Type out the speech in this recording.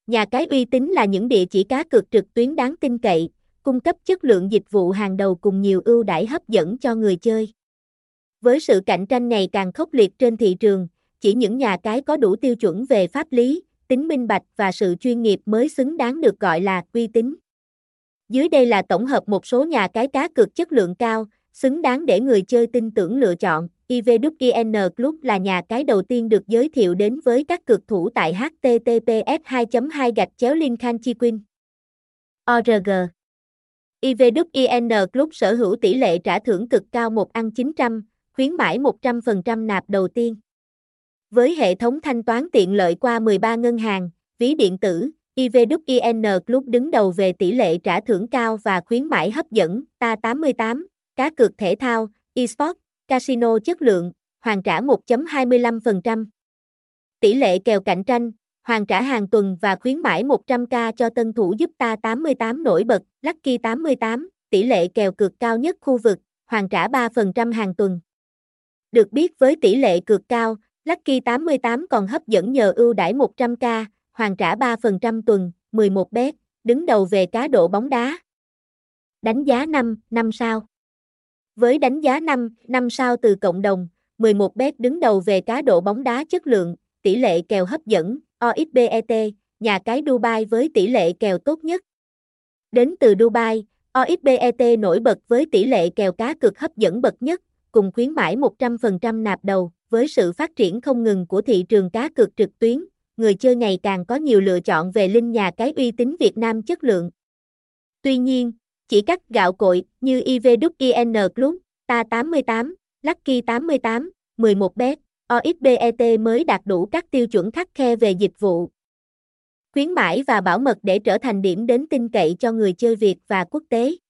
Nhà cái uy tín là những địa chỉ cá cược trực tuyến đáng tin cậy, cung cấp chất lượng dịch vụ hàng đầu cùng nhiều ưu đãi hấp dẫn cho người chơi. Với sự cạnh tranh ngày càng khốc liệt trên thị trường, chỉ những nhà cái có đủ tiêu chuẩn về pháp lý, tính minh bạch và sự chuyên nghiệp mới xứng đáng được gọi là uy tín. Dưới đây là tổng hợp một số nhà cái cá cược chất lượng cao, xứng đáng để người chơi tin tưởng lựa chọn. IVWIN Club là nhà cái đầu tiên được giới thiệu đến với các cược thủ tại https 2 linkanchiquin org. IVWIN Club sở hữu tỷ lệ trả thưởng cực cao 1/900, khuyến mãi 100% nạp đầu tiên. Với hệ thống thanh toán tiện lợi qua 13 ngân hàng, ví điện tử, IVWIN Club đứng đầu về tỷ lệ trả thưởng cao và khuyến mãi hấp dẫn. Ta88, cá cược thể thao, eSports, casino chất lượng, hoàn trả 1.25%. Tỷ lệ kèo cạnh tranh, hoàn trả hàng tuần và khuyến mãi 100k cho tân thủ giúp Ta88 nổi bật. Lucky 88, tỷ lệ kèo cược cao nhất khu vực, hoàn trả 3% hàng tuần. Được biết với tỷ lệ cược cao, Lucky 88 còn hấp dẫn nhờ ưu đãi 100k, hoàn trả 3% tuần. 11bet, đứng đầu về cá độ bóng đá. Đánh giá 5 sao. Với đánh giá 5 sao từ cộng đồng, 11bet đứng đầu về cá độ bóng đá chất lượng, tỷ lệ kèo hấp dẫn. OXBET, nhà cái Dubai với tỷ lệ kèo tốt nhất. Đến từ Dubai, OXBET nổi bật với tỷ lệ kèo cá cược hấp dẫn bậc nhất, cùng khuyến mãi 100% nạp đầu. Với sự phát triển không ngừng của thị trường cá cược trực tuyến, người chơi ngày càng có nhiều lựa chọn về link nhà cái uy tín Việt Nam chất lượng. Tuy nhiên, chỉ các gạo cội như IVWIN Club, Ta88, Lucky 88, 11bet, OXBET mới đạt đủ các tiêu chuẩn khắt khe về dịch vụ, khuyến mãi và bảo mật để trở thành điểm đến tin cậy cho người chơi Việt và quốc tế.